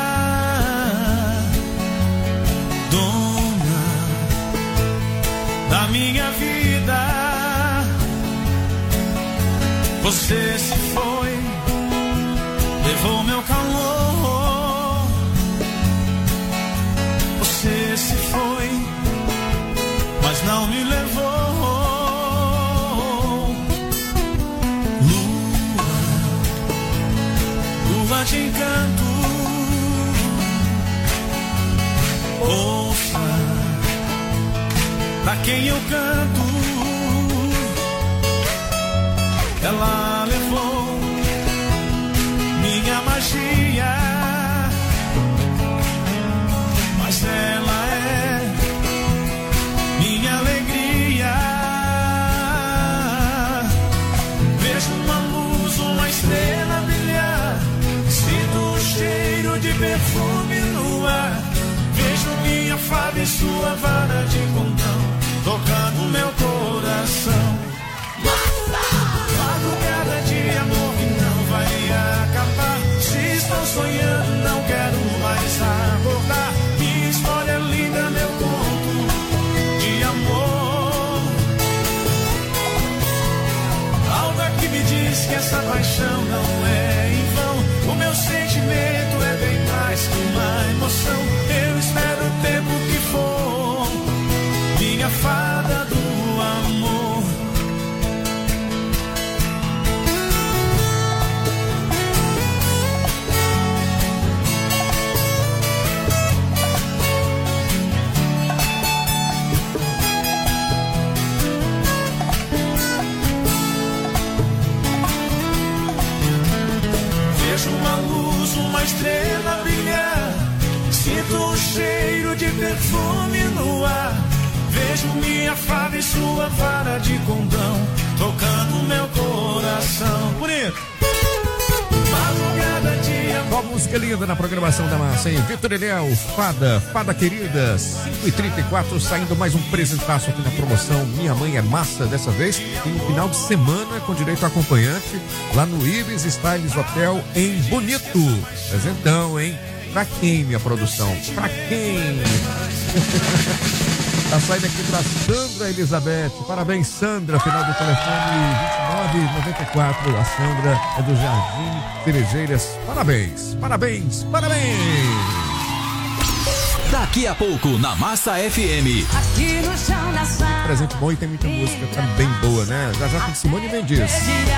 dona da minha vida. Você se foi, levou meu calor. Você se foi, mas não me levou. Lua de encanto, ouça pra quem eu canto. Ela levou minha magia, mas ela é minha alegria. perfume no ar. Vejo minha fada e sua vara de condão tocando meu coração. Madrugada de amor que não vai acabar. Se estou sonhando, não quero mais acordar. Minha história é linda, meu conto de amor. Algo aqui me diz que essa paixão não é em vão. O meu sentimento é bem mais que uma emoção. Eu espero o tempo que for, minha fada do amor. Vejo uma luz, uma estrela brilhar. Sinto o cheiro de perfume no ar. Vejo minha fada e sua vara de condão tocando meu coração. Bonito! Madrugada de amor. Qual música linda na programação da massa, hein? Vitor Eliel, Fada Querida, 5h34, saindo mais um presentaço aqui na promoção Minha Mãe é Massa. Dessa vez tem um final de semana com direito a acompanhante lá no Ibis Styles Hotel em Bonito. Presentão, hein? Pra quem, minha produção? Pra quem? Tá saindo aqui pra Sandra Elizabeth. Parabéns, Sandra. Final do telefone 2994. A Sandra é do Jardim Cerejeiras. Parabéns, parabéns, parabéns. Daqui a pouco, na Massa FM. Aqui no chão da sala. Presente bom e tem muita música também boa, né? Já tem Simone Mendes.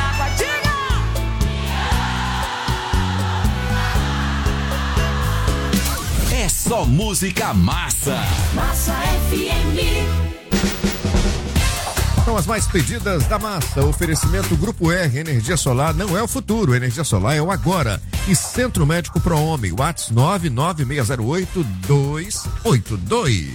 É só música massa. Massa FM. São as mais pedidas da massa. Oferecimento Grupo R, energia solar não é o futuro, energia solar é o agora. E Centro Médico Pro Homem, WhatsApp 99608-282.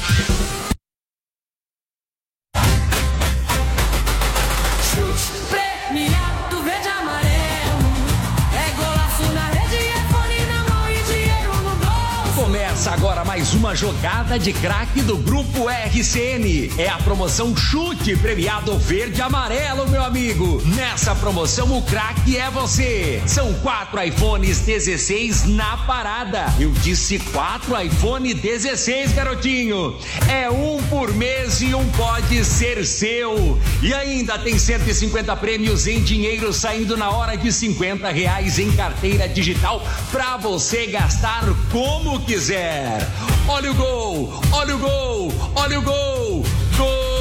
Premiado verde e amarelo. É golaço na rede, é fone na mão e dinheiro no bolso. Começa agora mais uma jogada de craque do Grupo RCN. É a promoção Chute Premiado Verde e Amarelo, meu amigo. Nessa promoção o craque é você. São 4 iPhones 16 na parada. Eu disse 4 iPhone 16, garotinho. É um por mês e um pode ser seu. E ainda tem 150 prêmios em dinheiro saindo na hora de R$50 em carteira digital pra você gastar como quiser. Olha o gol, olha o gol, olha o gol, gol!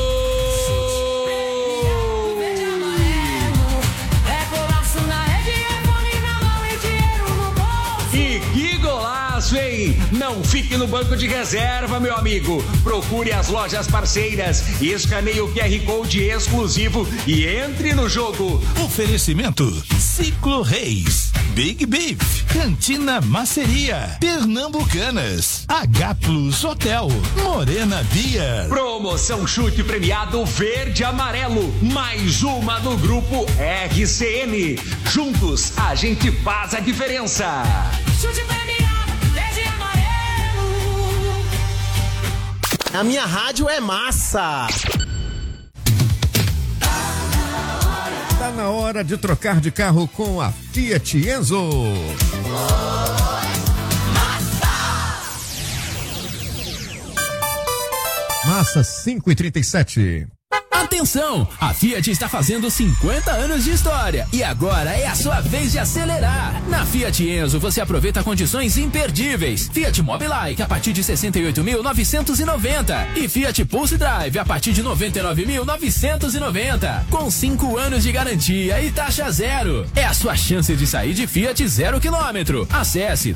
E que golaço, hein? Não fique no banco de reserva, meu amigo. Procure as lojas parceiras, escaneie o QR Code exclusivo e entre no jogo. Oferecimento Ciclo Reis, Big Beef, Cantina Maceria, Pernambucanas, H Plus Hotel, Morena Beer. Promoção Chute Premiado Verde e Amarelo, mais uma do Grupo RCN. Juntos a gente faz a diferença. Chute premiado verde e amarelo. A minha rádio é massa. Tá na hora de trocar de carro com a Fiat Enzo. Massa 5h37. Atenção! A Fiat está fazendo 50 anos de história e agora é a sua vez de acelerar. Na Fiat Enzo você aproveita condições imperdíveis. Fiat Mobilike a partir de 68.990 e Fiat Pulse Drive a partir de 99.990 com 5 anos de garantia e taxa zero. É a sua chance de sair de Fiat 0 km. Acesse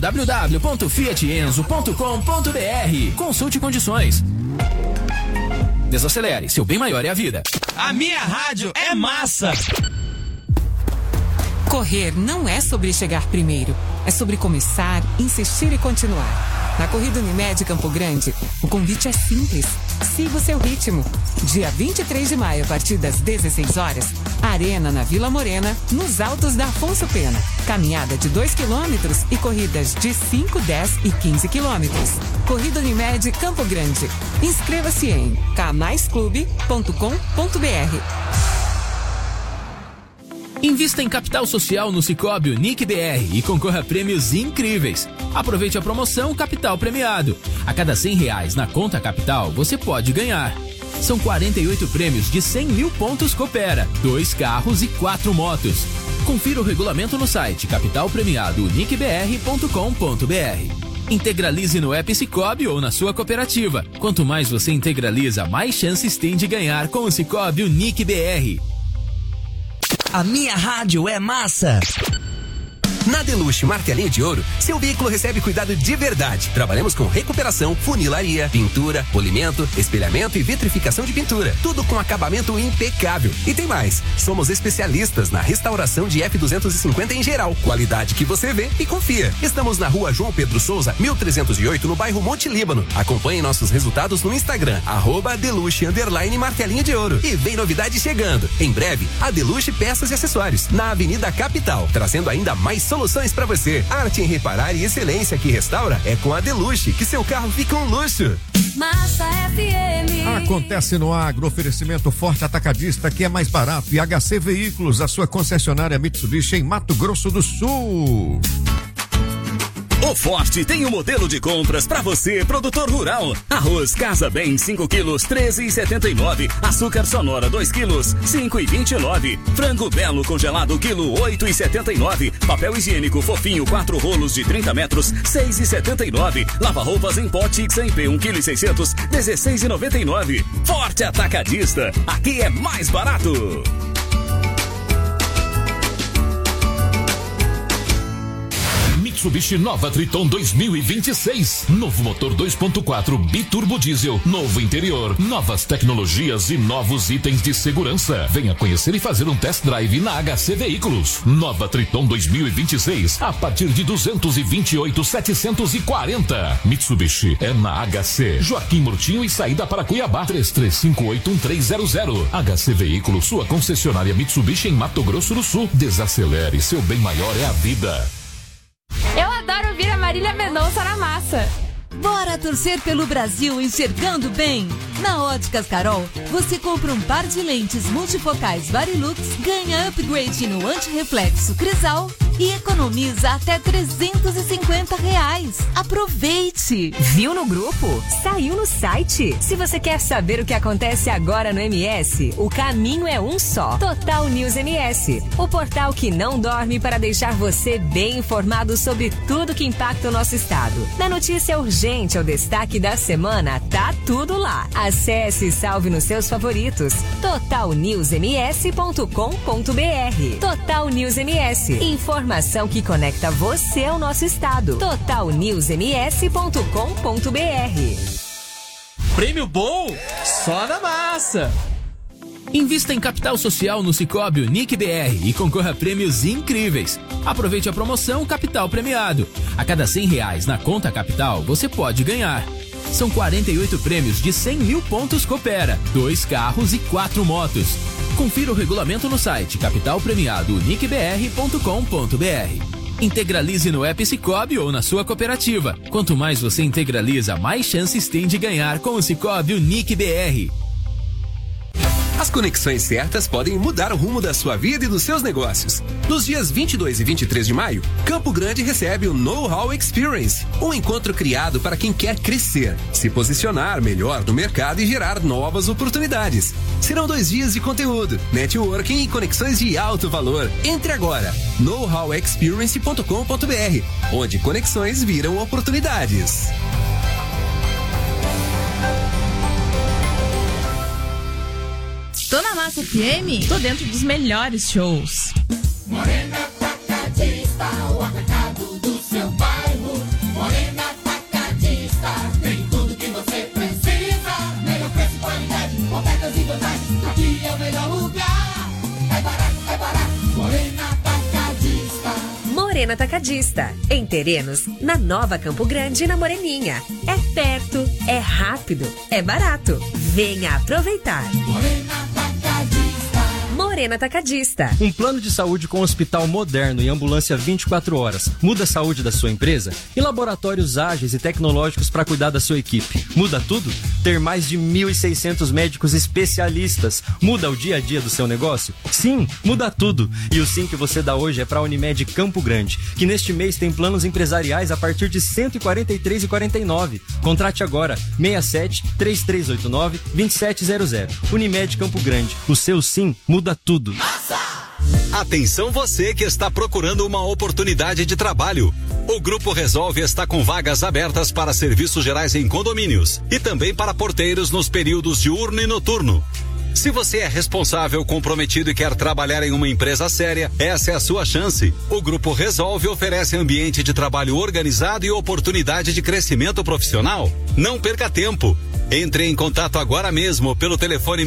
www.fiatenzo.com.br. Consulte condições. Desacelere, seu bem maior é a vida. A minha rádio é massa. Correr não é sobre chegar primeiro, é sobre começar, insistir e continuar. Na Corrida Unimed Campo Grande, o convite é simples. Siga o seu ritmo. Dia 23 de maio, a partir das 16 horas, Arena na Vila Morena, nos Altos da Afonso Pena. Caminhada de 2 quilômetros e corridas de 5, 10 e 15 quilômetros. Corrida Unimed Campo Grande. Inscreva-se em kmaisclube.com.br. Invista em capital social no Sicoob Unique BR e concorra a prêmios incríveis. Aproveite a promoção Capital Premiado. A cada R$100 na conta Capital, você pode ganhar. São 48 prêmios de 100 mil pontos Coopera, 2 carros e 4 motos. Confira o regulamento no site capitalpremiadouniquebr.com.br. Integralize no app Sicoob ou na sua cooperativa. Quanto mais você integraliza, mais chances tem de ganhar com o Sicoob Unique BR. A minha rádio é massa. Na Deluxe Martelinho de Ouro, seu veículo recebe cuidado de verdade. Trabalhamos com recuperação, funilaria, pintura, polimento, espelhamento e vitrificação de pintura. Tudo com acabamento impecável. E tem mais, somos especialistas na restauração de F250 em geral. Qualidade que você vê e confia. Estamos na rua João Pedro Souza, 1308, no bairro Monte Líbano. Acompanhe nossos resultados no Instagram, @Deluxe_Martelinho de Ouro. E vem novidade chegando. Em breve, a Deluxe Peças e Acessórios, na Avenida Capital, trazendo ainda mais soluções para você. Arte em reparar e excelência que restaura é com a Deluxe, que seu carro fica um luxo. Massa FM. Acontece no Agro, oferecimento Forte Atacadista, que é mais barato, e HC Veículos, a sua concessionária Mitsubishi em Mato Grosso do Sul. O Forte tem um modelo de compras para você, produtor rural. Arroz Casa Bem 5 quilos, 13,79. Açúcar Sonora 2 quilos, 5,29. Frango Belo congelado quilo, 8,79. Papel higiênico fofinho 4 rolos de 30 metros, 6,79. Lava-roupas em pote XMP 1,6 kg, 16,99. Forte Atacadista, aqui é mais barato. Mitsubishi Nova Triton 2026. Novo motor 2.4 biturbo diesel, novo interior, novas tecnologias e novos itens de segurança. Venha conhecer e fazer um test drive na HC Veículos. Nova Triton 2026 a partir de 228.740. Mitsubishi é na HC. Joaquim Murtinho e saída para Cuiabá. 33581300. HC Veículos, sua concessionária Mitsubishi em Mato Grosso do Sul. Desacelere, seu bem maior é a vida. Eu adoro ouvir a Marília Mendonça na massa. Bora torcer pelo Brasil enxergando bem? Na Óticas Carol, você compra um par de lentes multifocais Varilux, ganha upgrade no antirreflexo Crisal e economiza até R$350. Aproveite! Viu no grupo? Saiu no site? Se você quer saber o que acontece agora no MS, o caminho é um só. Total News MS, o portal que não dorme para deixar você bem informado sobre tudo que impacta o nosso estado. Da notícia urgente ao destaque da semana, tá tudo lá. Acesse e salve nos seus favoritos. totalnewsms.com.br. Total News MS, informação que conecta você ao nosso estado. totalnewsms.com.br. Prêmio bom? Só na massa. Invista em capital social no Sicoob Unique BR e concorra a prêmios incríveis. Aproveite a promoção Capital Premiado. A cada R$100 na conta Capital, você pode ganhar. São 48 prêmios de 100 mil pontos Coopera, 2 carros e 4 motos. Confira o regulamento no site capitalpremiadouniquebr.com.br. Integralize no app Sicoob ou na sua cooperativa. Quanto mais você integraliza, mais chances tem de ganhar com o Sicoob Unique BR. As conexões certas podem mudar o rumo da sua vida e dos seus negócios. Nos dias 22 e 23 de maio, Campo Grande recebe o Know-How Experience, um encontro criado para quem quer crescer, se posicionar melhor no mercado e gerar novas oportunidades. Serão 2 dias de conteúdo, networking e conexões de alto valor. Entre agora, knowhowexperience.com.br, onde conexões viram oportunidades. Tô na Massa FM, tô dentro dos melhores shows. Morena Atacadista, o atacado do seu bairro. Morena Atacadista, tem tudo que você precisa. Melhor preço e qualidade, ofertas e vantagens. Aqui é o melhor lugar. É barato, Morena Atacadista. Morena Atacadista. Em Terenos, na Nova Campo Grande e na Moreninha. É perto, é rápido, é barato. Venha aproveitar. Morena Atacadista. Um plano de saúde com hospital moderno e ambulância 24 horas. Muda a saúde da sua empresa? E laboratórios ágeis e tecnológicos para cuidar da sua equipe. Muda tudo? Ter mais de 1.600 médicos especialistas. Muda o dia a dia do seu negócio? Sim, muda tudo. E o sim que você dá hoje é para a Unimed Campo Grande, que neste mês tem planos empresariais a partir de R$ 143,49. Contrate agora, 67-3389-2700. Unimed Campo Grande. O seu sim muda tudo. Atenção você que está procurando uma oportunidade de trabalho. O Grupo Resolve está com vagas abertas para serviços gerais em condomínios e também para porteiros nos períodos diurno e noturno. Se você é responsável, comprometido e quer trabalhar em uma empresa séria, essa é a sua chance. O Grupo Resolve oferece ambiente de trabalho organizado e oportunidade de crescimento profissional. Não perca tempo. Entre em contato agora mesmo pelo telefone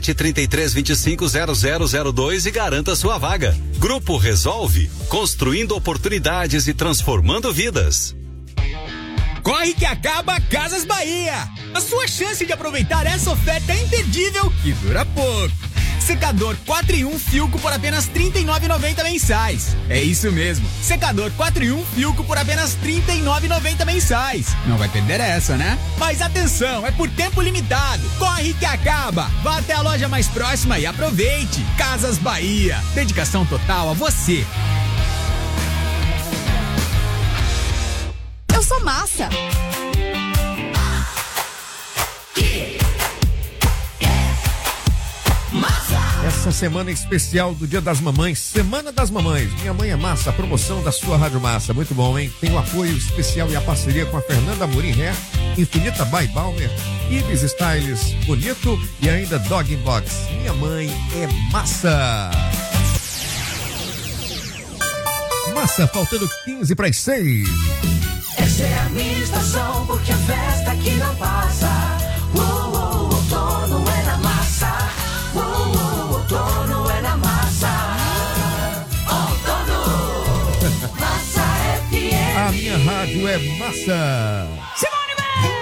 67-3325-0002 e garanta sua vaga. Grupo Resolve, construindo oportunidades e transformando vidas. Corre que acaba Casas Bahia! A sua chance de aproveitar essa oferta imperdível que dura pouco. Secador 4 em 1 Filco por apenas R$ 39,90 mensais. É isso mesmo, secador 4 em 1 Filco por apenas R$ 39,90 mensais. Não vai perder essa, né? Mas atenção, é por tempo limitado. Corre que acaba. Vá até a loja mais próxima e aproveite. Casas Bahia, dedicação total a você. Eu sou massa. Essa semana especial do Dia das Mamães, Semana das Mamães. Minha Mãe é Massa, promoção da sua Rádio Massa. Muito bom, hein? Tem o apoio especial e a parceria com a Fernanda Amorim Hair, Infinita by Balmer, Ibis Styles, Bonito e ainda Dog Box. Minha Mãe é Massa. Massa, faltando 15 para as 6. Essa é a minha estação, porque a festa aqui não passa. Outono é na massa. Outono é na massa. Outono. Massa FM. A minha rádio é Massa. Simone Mendes.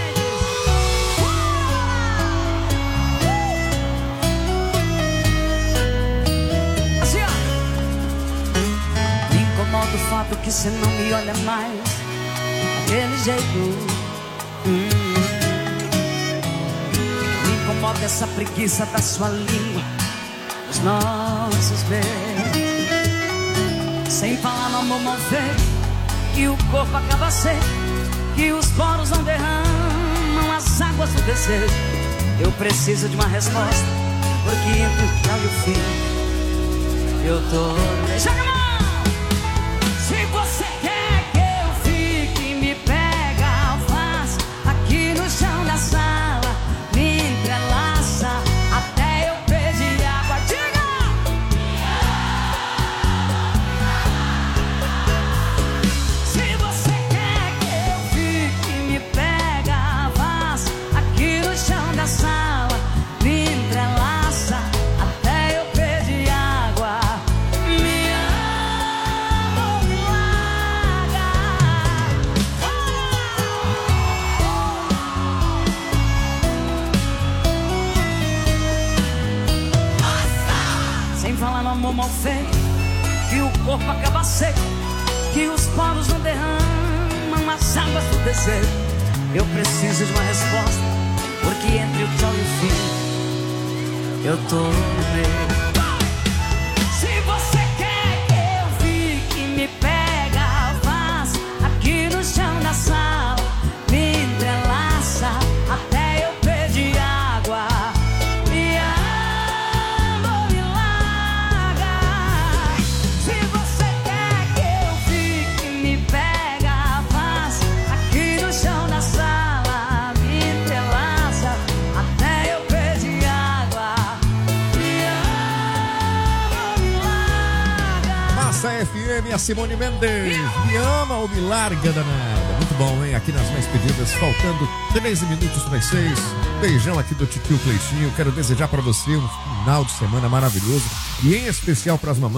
Assim, ó. Me incomoda o fato que você não me olha mais daquele jeito. Me incomoda essa preguiça da sua língua, os nossos beijos. Sem falar no amor mal feito, que o corpo acaba seco, que os poros não derramam as águas do desejo. Eu preciso de uma resposta, porque entre o tchau e o fim eu tô... Joga a mão! Se você quer que eu fique, me pega, faz aqui no chão da sala, me entrelaça até eu pedir água. Diga! Se você quer que eu fique, me pega, faz aqui no chão da sala, me entrelaça até eu pedir água. Me ama ou me larga. Sem falar no amor mal feito, que o corpo acaba seco, que os poros não derramam as águas do desejo. Eu preciso de uma resposta, porque entre o tchau e o fim eu tô no meio. Se você quer que eu fique, me pega, faz aqui no chão da sala, me entrelaça até eu pedir água. Me ama ou me larga. Se você quer que eu fique, me pega, faz aqui no chão da sala, me entrelaça até eu pedir água. Me ama ou me larga. Massa FM, a Simone Mendes. Me ama ou me larga, danada. Muito bom, hein? Aqui nas mais pedidas, faltando 13 minutos para as 6. Beijão aqui do Titio Cleitinho. Quero desejar para você um final de semana maravilhoso e em especial para as mamães.